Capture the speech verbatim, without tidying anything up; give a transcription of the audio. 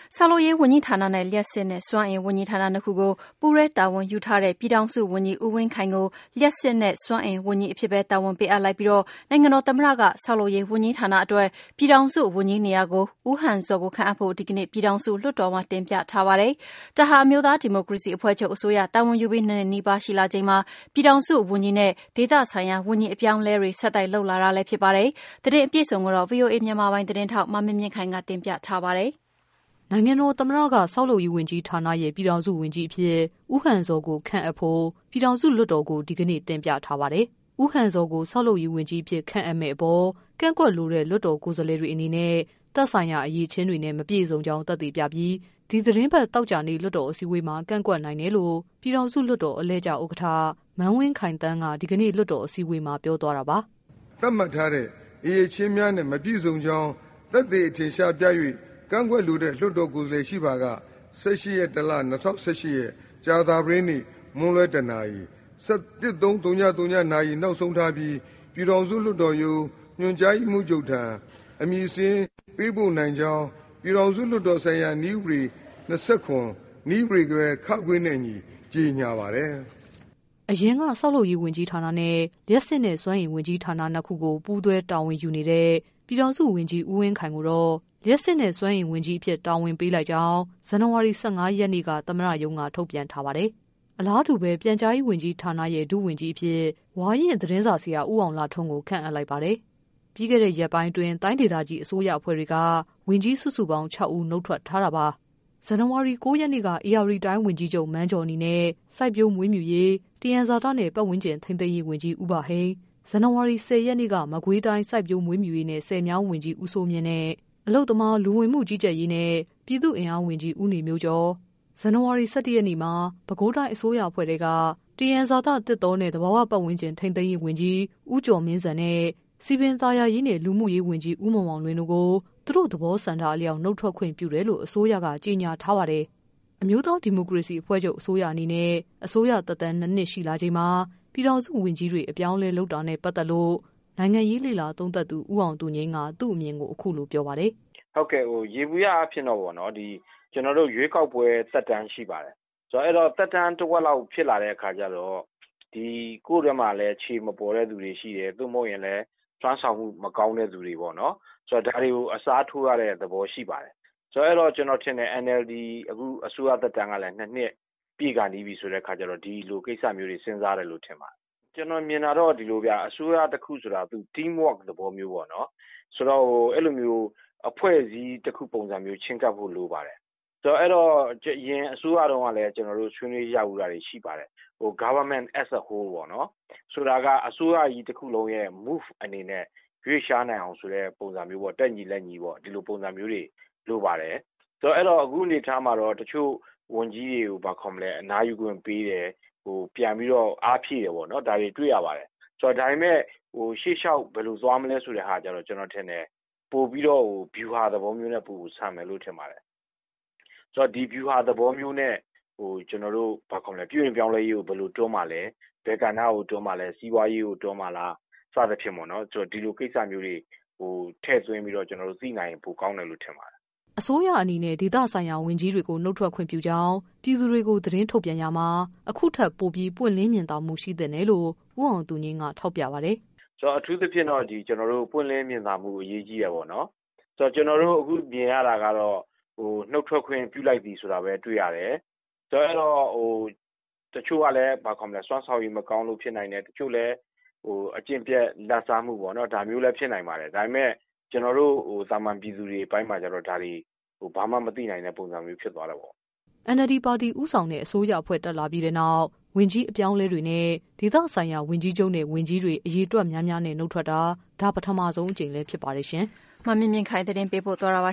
ဆောက်လုပ်ရေးဝန်ကြီးဌာနနဲ့လျှပ်စစ်နဲ့စွမ်းအင်ဝန်ကြီးဌာနနှစ်ခုကိုပူးရဲတာဝန်ယူထားတဲ့ပြည်ထောင်စုဝန်ကြီးဦးဝင်းခိုင်ကိုလျှပ်စစ်နဲ့စွမ်းအင်ဝန်ကြီးအဖြစ်ပဲတာဝန်ပေးအပ်လိုက်ပြီးတော့နိုင်ငံတော်သမ္မတကဆောက်လုပ်ရေးဝန်ကြီးဌာနအတွက်ပြည်ထောင်စုဝန်ကြီးနေရာကိုဦးဟန်ဇော်ကိုခန့်အပ်ဖို့ဒီကနေ့ပြည်ထောင်စုလွှတ်တော်မှာတင်ပြထားပါတယ်။တဟာအမျိုးသားဒီမိုကရေစီအဖွဲ့ချုပ်အစိုးရတာဝန်ယူပြီးနှစ်နှစ်နီးပါးရှိလာချိန်မှာပြည်ထောင်စုဝန်ကြီးနဲ့ဒေသဆိုင်ရာဝန်ကြီးအပြောင်းလဲတွေဆက်တိုက်လှုပ်လာတာလည်းဖြစ်ပါတယ်။သတင်းအပြည့်အစုံကိုတော့ ဗွီအိုအေ မြန်မာပိုင်းသတင်းထောက်မမင်းမြင့်ခိုင်ကတင်ပြထားပါတယ်။နိုင်ငံတော်သမ္မတကဆောက်လုပ်ရေးဝန်ကြီးဌာနရဲ့ပြည်ထောင်စုဝန်ကြီးအဖြစ်ဦးဟန်ဇော်ကိုခန့်အပ်ဖို့ပြည်ထောင်စုလွှတ်တော်ကိုဒီကနေ့တင်ပြထားပါတယ်။ဦးဟန်ဇော်ကိုဆောက်လုပ်ရေးဝန်ကြီးအဖြစ်ခန့်အပ်မဲ့အပေါ်ကန့်ကွက်လိုတဲ့လွှတ်တော်ကိုယ်စားလှယ်တွေအနေနဲ့သက်ဆိုင်ရာအရေးချင်းတွေနဲ့မပြည့်စုံကြောင်းသက်သေပြပြီးဒီသတင်းပတ်တောက်ကြနေလွှတ်တော်အစည်းအဝေးမှာကန့်ကွက်နိုင်တယ်လို့ပြည်ထောင်စုလွှတ်တော်အလဲကျဥက္ကဋ္ဌမန်းဝင်းခိုင်တန်းကဒီကနေ့လွှတ်တော်အစည်းအဝေးမှာပြောသွားတာပါ။သတ်မှတ်ထားတဲ့အရေးချင်းများနဲ့မပြည့်စုံကြောင်းသက်သေအထင်ရှားပြ၍ကန့်ကွက်လိုတဲ့လွှတ်တော်ကိုယ်စားလှယ်ရှိပါက၁၈ရက်တလ၂၀၁၈ရက်ကြာသပတေးနေ့မွန်းလွဲတနာရီ၁၁သုံး၀၀နာရီနောက်ဆုံးထားပြီးပြည်ထောင်စုလွှတ်တော်ရုံးညွှန်ကြားရေးမှူးချုပ်ထံအမည်စင်းပေးပို့နိုင်ကြောင်းပြည်ထောင်စုလွှတ်တော်ဆိုင်ရာနည်းဥပဒေ၂၇နည်းဥပဒေခွဲခခွင်းနဲ့ညီကြေညာပါတယ်။အရင်ကဆောက်လုပ်ရေးဝန်ကြီးဌာနနဲ့လျှပ်စစ်နဲ့စွမ်းအင်ဝန်ကြီးဌာနနှစ်ခုကိုပူးတွဲတာဝန်ယူနေတဲ့ပြည်ထောင်စုဝန်ကြီးဦးဝင်းခိုင်ကိုတော့လျှပ်စစ်နဲ့စွမ်းအင်ဝန်ကြီးအဖြစ်တာဝန်ပေးလိုက်ကြောင်းဇန်နဝါရီ၁၅ရက်နေ့ကသမ္မတရုံးကထုတ်ပြန်ထားပါတယ်။အလားတူပဲပြန်ကြားရေးဝန်ကြီးဌာနရဲ့ဒုဝန်ကြီးအဖြစ်ဝါရင်သတင်းစာဆရာဦးအောင်လှထွန်းကိုခန့်အပ်လိုက်ပါတယ်။ပြီးခဲ့တဲ့ရက်ပိုင်းတွင်တိုင်းဒေသကြီးအစိုးရအဖွဲ့တွေကဝန်ကြီးစုစုပေါင်း၆ဦးနှုတ်ထွက်ထားတာပါ။ဇန်နဝါရီ၉ရက်နေ့ကအေရဝတီတိုင်းဝန်ကြီးချုပ်မန်းကျော်နီနဲ့စိုက်ပျိုးမွေးမြူရေးတယံဇာတနဲ့ပတ်ဝန်းကျင်ထိန်းသိမ်းရေးဝန်ကြီးဦးပါဟိန်းဇန်နဝါရီ၁၀ရက်နေ့ကမကွေးတိုင်းစိုက်ပျိုးမွေးမြူရေးနဲ့ဆယ်မြောင်းဝန်ကြီးဦးစိုးမြင့်နဲ့အလုတ်သမားလူဝင်မှုကြီးကြပ်ရေးနဲ့ပြည်သူ့အင်အားဝန်ကြီးဦးနေမျိုးကျော်ဇန်နဝါရီ၁၁ရက်နေ့မှာပဲခူးတိုင်းအစိုးရအဖွဲ့တွေကတယံဇာတတစ်တော်နဲ့တဘာဝပတ်ဝန်းကျင်ထိန်းသိမ်းရေးဝန်ကြီးဦးကျော်မင်းစံနဲ့စီပင်သားယာရေးနဲ့လူမှုရေးဝန်ကြီးဦးမောင်မောင်လွင်တို့ကိုသူတို့သဘောဆန္ဒအလျောက်နှုတ်ထွက်ခွင့်ပြုတယ်လို့အစိုးရကကြေညာထားပါတယ်။အမျိုးသားဒီမိုကရေစီအဖွဲ့ချုပ်အစိုးရအနေနဲ့အစိုးရသက်တမ်းနှစ်နှစ်ရှိလာချိန်မှာပြည်ထောင်စုဝန်ကြီးတွေအပြောင်းလဲလုပ်တာနဲ့ပတ်သက်လို့နိုင်ငံရေးလေလာသုံးသပ်သူဦးအောင်သူငိမ့်ကသူ့အမြင်ကိုအခုလိုပြောပါတယ်။ဟုတ်ကဲ့ဟိုရေဘူးရအဖြစ်တော့ဗောနော်ဒီကျွန်တော်တို့ရွေးကောက်ပွဲသက်တမ်းရှိပါတယ်။ဆိုတော့အဲ့တော့သက်တမ်းတစ်ဝက်လောက်ဖြစ်လာတဲ့အခါကျတော့ဒီကိုယ်ထဲမှာလည်းခြေမပေါ်တဲ့သူတွေရှိတယ်။သို့မဟုတ်ရင်လည်းစွမ်းဆောင်မှုမကောင်းတဲ့သူတွေဗောနော်။ဆိုတော့ဒါတွေကိုအစားထိုးရတဲ့သဘောရှိပါတယ်။ဆိုတော့အဲ့တော့ကျွန်တော်ထင်တယ် N L D အခုအစိုးရသက်တမ်းကလည်းနှစ်နှစ်ပြည့်ကနေပြီဆိုတဲ့အခါကျတော့ဒီလိုကိစ္စမျိုးတွေစဉ်းစားတယ်လို့ထင်ပါတယ်။ကျွန်တော်မြင်တာတော့ဒီလိုဗျအစိုးရတစ်ခုဆိုတာသူ team work သဘောမျိုးပေါ့နော်ဆိုတော့ဟိုအဲ့လိုမျိုးအဖွဲ့အစည်းတစ်ခုပုံစံမျိုးချင်းကပ်ဖို့လိုပါတယ်ဆိုတော့အဲ့တော့အရင်အစိုးရတုန်းကလည်းကျွန်တော်တို့ဆွေးနွေးရယူတာတွေရှိပါတယ်ဟို government as a whole ပေါ့နော်ဆိုတာကအစိုးရကြီးတစ်ခုလုံးရဲ့ move အနေနဲ့ရွေးရှားနိုင်အောင်ဆိုတဲ့ပုံစံမျိုးပေါ့တက်ညီလက်ညီပေါ့ဒီလိုပုံစံမျိုးတွေလိုပါတယ်ဆိုတော့အဲ့တော့အခုအနေထားမှာတော့တချို့ဝန်ကြီးတွေကိုဗာခေါ်မလဲအနားယူခွင့်ပေးတယ်ဟိုပြန်ပြီးတော့အားဖြည့်တယ်ပေါ့နော်ဒါတွေတွေ့ရပါတယ်ဆိုတော့ဒါပေမဲ့ဟိုရှေ့လျှောက်ဘယ်လိုသွားမလဲဆိုတဲ့ဟာကြတော့ကျွန်တော်ထင်တယ်ပို့ပြီးတော့ဟို view ဟာသဘောမျိုးနဲ့ပို့ဆံမယ်လို့ထင်ပါတယ်ဆိုတော့ဒီ view ဟာသဘောမျိုးနဲ့ဟိုကျွန်တော်တို့ဘာခေါ်မလဲပြုရင်ပြောင်းလဲရေးကိုဘယ်လိုတွန်းမှာလဲဘယ်ကဏ္ဍကိုတွန်းမှာလဲစီးပွားရေးကိုတွန်းမှာလားစသဖြင့်ပေါ့နော်ဆိုတော့ဒီလိုကိစ္စမျိုးတွေဟိုထည့်သွင်းပြီးတော့ကျွန်တော်တို့သိနိုင်ရင်ပိုကောင်းတယ်လို့ထင်ပါတယ်အစိုးရအနေနဲ့ဒေသဆိုင်ရာဝန်ကြီးတွေကိုနှုတ်ထွက်ခွင့်ပြုကြောင်းပြည်သူတွေကိုသတင်းထုတ်ပြန်ရမှာအခုထပ်ပိုပြီးပွင့်လင်းမြင်သာမှုရှိတဲ့နယ်လို့ဦးအောင်သူငင်းကထောက်ပြပါတယ်ဆိုတော့အထူးသဖြင့်တော့ဒီကျွန်တော်တို့ပွင့်လင်းမြင်သာမှုအရေးကြီးရပါတော့ဆိုတော့ကျွန်တော်တို့အခုမြင်ရတာကတော့ဟိုနှုတ်ထွက်ခွင့်ပြုလိုက်ပြီဆိုတာပဲတွေ့ရတယ်ဆိုတော့အဲ့တော့ဟိုတချို့ကလည်းဘာခေါ်မလဲစွမ်းဆောင်ရည်မကောင်းလို့ဖြစ်နိုင်တယ်တချို့လည်းဟိုအကျင့်ပြက်လက်စားမှုပေါ့နော်ဒါမျိုးလည်းဖြစ်နိုင်ပါတယ်ဒါပေမဲ့ကျွန်တော်တို့ဟိုတာမန်ပြည်သူတွေအပိုင်းမှာကျတော့ဒါတွေဟိုဘာမှမသိနိုင်တဲ့ပုံစံမျိုးဖြစ်သွားတယ်ပေါ့ N L D ပါတီဦးဆောင်တဲ့အစိုးရအဖွဲ့တက်လာပြီးတဲ့နောက်ဝင်ကြီးအပြောင်းလဲတွေနဲ့ဒေသဆိုင်ရာဝင်ကြီးချုပ်နဲ့ဝင်ကြီးတွေအရေးတွက်များများနဲ့နှုတ်ထွက်တာဒါပထမဆုံးအကြိမ်လည်းဖြစ်ပါတယ်ရှင်မမြင့်မြင့်ခိုင်တဲ့တင်ပေးပို့သွားတာပါ